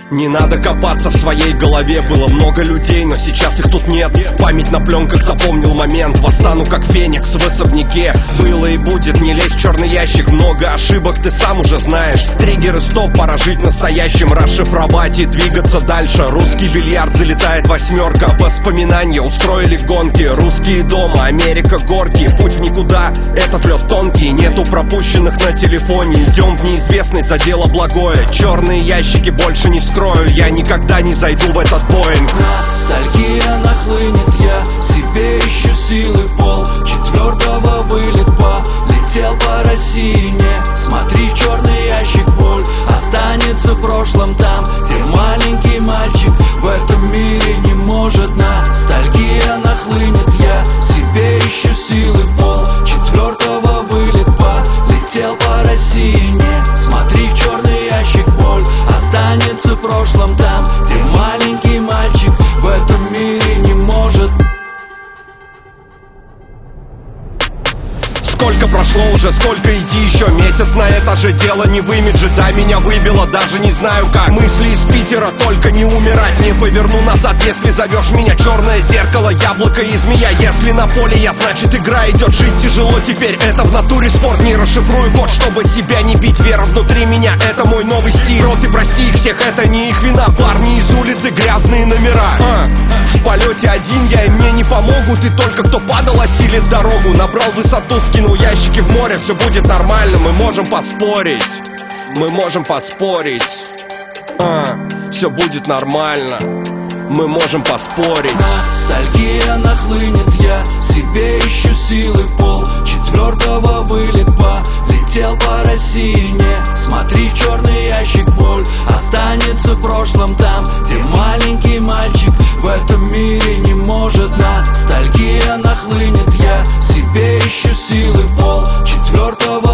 Не надо копаться в своей голове. Было много людей, но сейчас их тут нет. Память на пленках запомнил момент. Восстану как феникс в особняке. Было и будет, не лезь в черный ящик. Много ошибок ты сам уже знаешь. Триггеры стоп, пора жить настоящим. Расшифровать и двигаться дальше. Русский бильярд, залетает восьмерка. Воспоминания устроили гонки. Русские дома, Америка горки. Путь в никуда, этот лед тонкий. Нету пропущенных на телефоне. Идем в неизвестность, за дело благое. Черные ящики больше не вскрою. Я никогда не зайду в этот Боинг. Ностальгия нахлынет, я себе ищу силы пол. Четвертого вылет полетел по России. Не смотри в черный ящик, боль останется в прошлом там, где маленький мальчик в этом мире не может. Ностальгия нахлынет, я себе ищу силы пол. Четвертого вылет полетел по России. Не смотри в черный ящик, боль останется в прошлом там, где маленький мальчик в этом мире не может. Сколько прошло уже, сколько иди еще. Месяц на это же дело не в имидже. Да, меня выбило, даже не знаю как. Мысли из Питера, только не умирать. Не поверну назад, если зовешь меня. Черное зеркало, яблоко и змея. Если на поле я, значит игра идет. Жить тяжело теперь, это в натуре спорт. Не расшифрую код, чтобы себя не бить. Вера внутри меня, это мой новый стиль. Рот и прости их всех, это не их вина. Парни из улицы, грязные номера. В полете один я, и мне не помогут. И только кто падал, осилит дорогу. Набрал высоту, скинул ящики в море. Все будет нормально, мы можем поспорить. Мы можем поспорить. Все будет нормально, мы можем поспорить. Ностальгия нахлынет, я себе ищу силы пол. Четвертого вылет полетел по России. Не смотри в черный ящик, боль останется в прошлом там, где маленький мальчик в этом мире не может. Ностальгия нахлынет, я себе ищу силы пол. Четвертого